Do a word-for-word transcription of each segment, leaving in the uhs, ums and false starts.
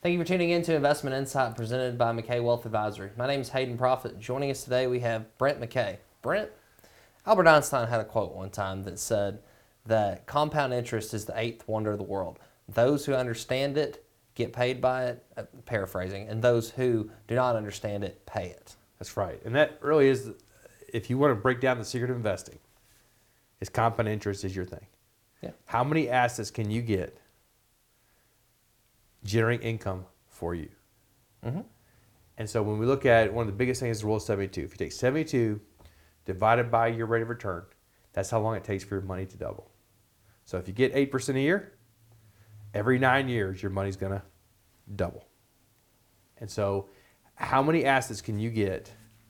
Thank you for tuning in to Investment Insight presented by McKay Wealth Advisory. My name is Hayden Profit. Joining us today, we have Brent McKay. Brent, Albert Einstein had a quote one time that said that compound interest is the eighth wonder of the world. Those who understand it get paid by it, uh, paraphrasing, and those who do not understand it pay it. That's right. And that really is, if you want to break down the secret of investing, is compound interest is your thing. Yeah. How many assets can you get generating income for you? Mm-hmm. And so when we look at one of the biggest things is the rule of seventy-two. If you take seventy-two divided by your rate of return, that's how long it takes for your money to double. So if you get eight percent a year, every nine years your money's going to double. And so how many assets can you get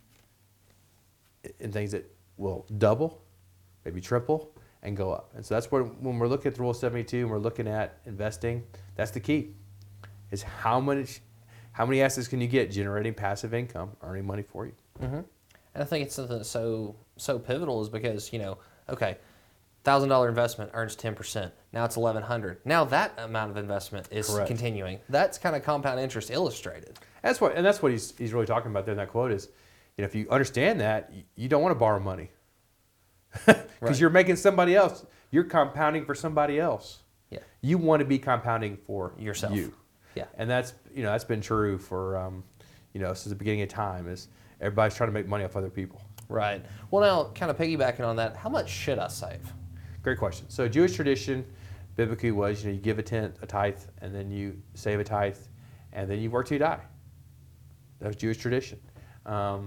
in things that will double, maybe triple, and go up? And so that's where, when we're looking at the rule of seventy-two and we're looking at investing, that's the key, is how much, how many assets can you get generating passive income, earning money for you? Mm-hmm. And I think it's something that's so, so pivotal is because, you know, okay, one thousand dollars investment earns ten percent. Now it's eleven hundred dollars. Now that amount of investment is Correct. continuing. That's kind of compound interest illustrated. That's what, and that's what he's, he's really talking about there in that quote is, you know, if you understand that, you, you don't want to borrow money because Right. you're making somebody else, you're compounding for somebody else. Yeah. You want to be compounding for Yourself. you. Yeah. And that's, you know, that's been true for, um, you know, since the beginning of time is everybody's trying to make money off other people. Right. Well, now, kind of piggybacking on that, how much should I save? Great question. So Jewish tradition biblically was, you know, you give a tenth, a tithe, and then you save a tithe, and then you work till you die. That was Jewish tradition. Um,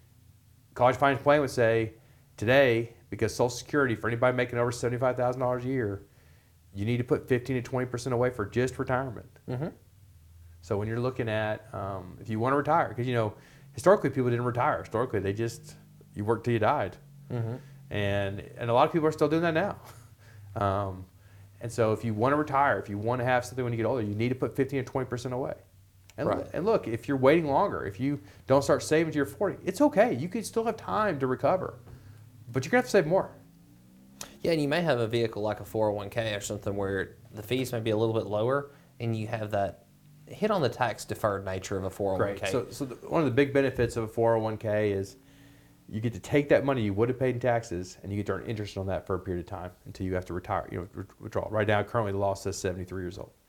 College Finance Plan would say, today, because Social Security, for anybody making over seventy-five thousand dollars a year, you need to put fifteen to twenty percent away for just retirement. Mm-hmm. So when you're looking at, um, if you want to retire, because, you know, historically people didn't retire. Historically, they just, you worked till you died. Mm-hmm. And and a lot of people are still doing that now. Um, and so if you want to retire, if you want to have something when you get older, you need to put fifteen to twenty percent away. And, Right. and look, if you're waiting longer, if you don't start saving till you're forty, it's okay. You can still have time to recover. But you're going to have to save more. Yeah, and you may have a vehicle like a four oh one k or something where the fees may be a little bit lower, and you have that hit on the tax deferred nature of a four oh one k. Great. So, so the, one of the big benefits of a four oh one k is you get to take that money you would have paid in taxes, and you get to earn interest on that for a period of time until you have to retire, you know, withdraw. Right now, currently the law says seventy-three years old.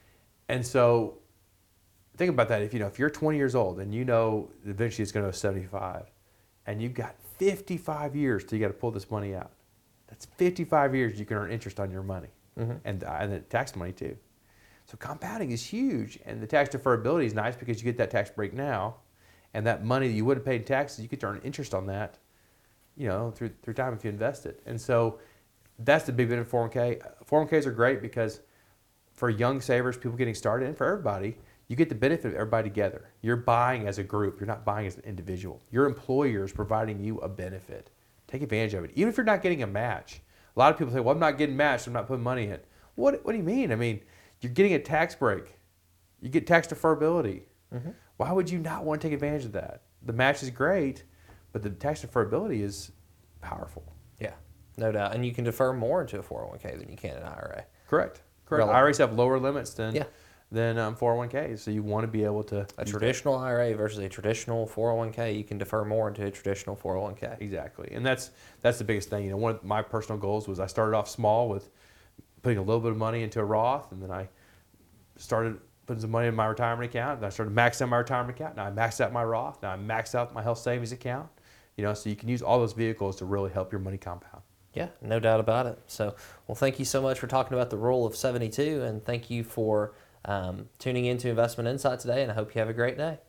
And so think about that. If you know, if you're twenty years old and you know eventually it's going to go seventy-five, and you've got fifty-five years till you got to pull this money out. That's fifty-five years you can earn interest on your money, Mm-hmm. and uh, and the tax money too. So compounding is huge, and the tax deferability is nice because you get that tax break now, and that money that you would have paid in taxes, you get to earn interest on that, you know, through through time if you invest it. And so that's the big benefit of four oh one k. four oh one k's are great because for young savers, people getting started, and for everybody, you get the benefit of everybody together. You're buying as a group. You're not buying as an individual. Your employer is providing you a benefit. Take advantage of it. Even if you're not getting a match. A lot of people say, well, I'm not getting matched. I'm not putting money in. What, what do you mean? I mean, you're getting a tax break. You get tax deferability. Mm-hmm. Why would you not want to take advantage of that? The match is great, but the tax deferability is powerful. Yeah, no doubt. And you can defer more into a four oh one k than you can an I R A. Correct. Correct. Relevant. I R As have lower limits than, Yeah. than um, four oh one k's, so you want to be able to... A use that. traditional I R A versus a traditional four oh one k, you can defer more into a traditional four oh one k. Exactly, and that's that's the biggest thing. You know, one of my personal goals was I started off small with putting a little bit of money into a Roth, and then I started putting some money in my retirement account, and I started maxing out my retirement account. Now I maxed out my Roth. Now I maxed out my health savings account. You know, so you can use all those vehicles to really help your money compound. Yeah, no doubt about it. So, well, thank you so much for talking about the rule of seventy-two, and thank you for um, tuning in to Investment Insight today, and I hope you have a great day.